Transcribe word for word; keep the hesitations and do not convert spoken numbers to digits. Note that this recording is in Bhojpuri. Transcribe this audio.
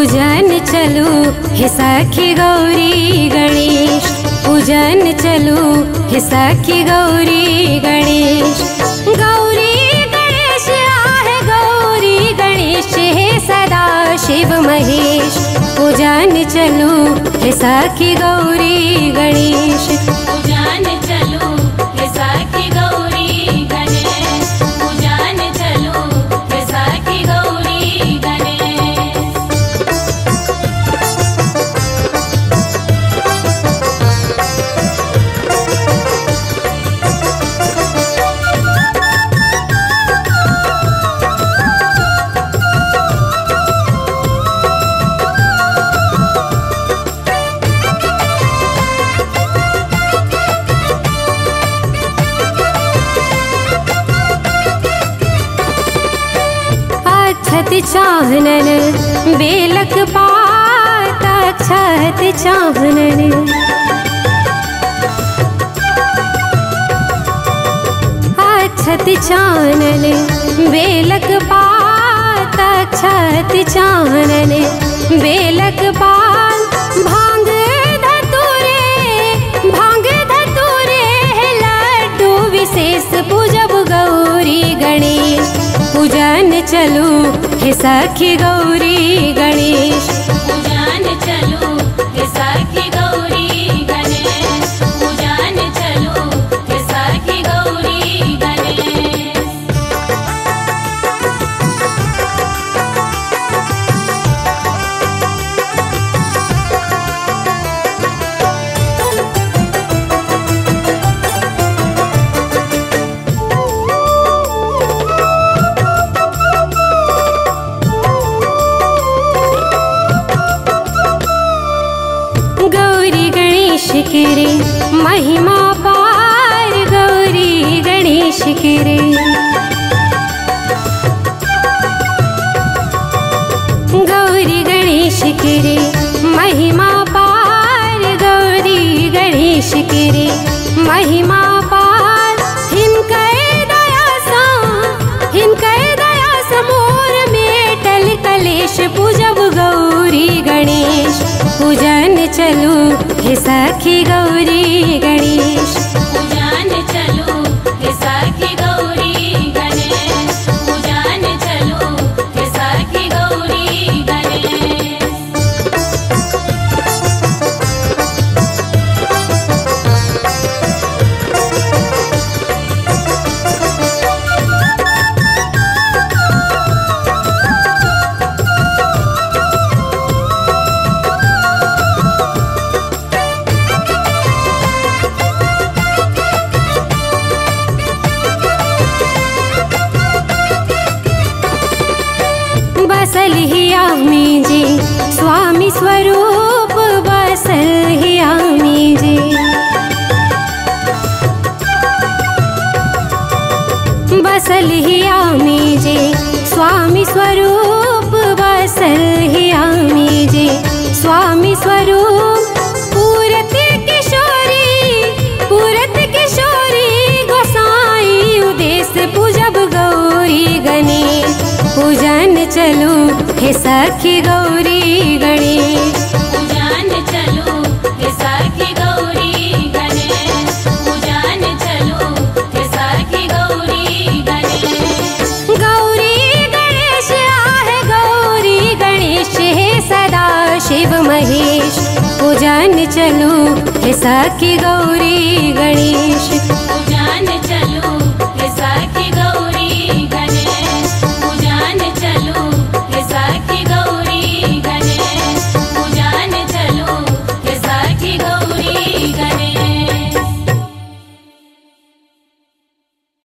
पूजन चलू हे सखी गौरी गणेश, पूजन चलू हे सखी गौरी गणेश। गौरी गणेश आहे गौरी गणेश हे सदा शिव महेश, पूजन चलू हे सखी गौरी गणेश। पूजन चलू हे सखी गौरी गणेश, पूजन चलू हे सखी गौरी गणेश। अक्षत चानन बेलक पात, अक्षत चानन अक्षत चानन बेलक पात, अक्षत चानन बेलक पात। भांग धतूरे भांग धतूरे लड्डू विशेष पूजब गौरी गणेश, पूजन चलू हे सखी गौरी गणेश। पूजन चलू हे सखी गौरी गणेश, पूजन चलू हे सखी गौरी गणेश। गौरी गणेश के रे महिमा पार, गौरी गणेश के रे गौरी गणेश के रे महिमा पार, गौरी गणेश के रे महिमा पार। हिनकर दया सा हिनकर दया समोर मेटल कलेश, पूजब गौरी गणेश, पूजन चलू हे सखी गौरी गणेश। पूजन चलू हे सखी गौरी गणेश, पूजन चलू हे सखी गौरी गणेश। बसल ही आमी जी स्वामी स्वरूप, बसल ही आमी जी बसल ही आमी जी स्वामी स्वरूप, बसल ही आमी जी स्वामी स्वरूप। पूरत किशोरी पूरत किशोरी गोसाई उदेश, पूजब गौरी गणेश, पूजन चलू हे सखी गौरी गणेश। पूजन चलू हे सखी गौरी गणेश, पूजन चलू हे सखी गौरी गणेश। गौरी गणेश आहे गौरी गणेश हे सदा शिव महेश, पूजन चलू हे सखी गौरी गणेश। पूजन चलू